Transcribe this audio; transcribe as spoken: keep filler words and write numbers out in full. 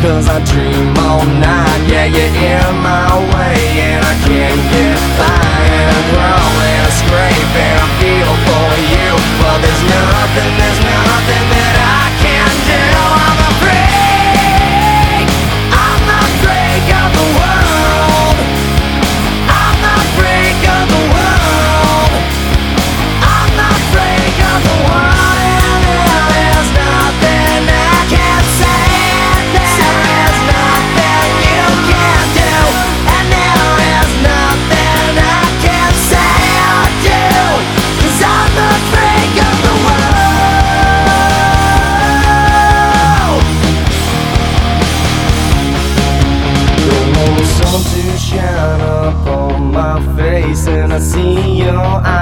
'cause I dream all night. Yeah, you're in my way and I can't get by. And I'm crawling, I'm scraping, I feel for you, but there's nothing, there's nothing that I can do. I'm a freak, I'm the freak of the world. I'm the freak of the world. I'm the freak of the world. And there's nothing I can say, and there is nothing you can do, and there is nothing I can say or do, 'cause I'm the freak of the world. Don't want the sun to shine up on my face, and I see your eyes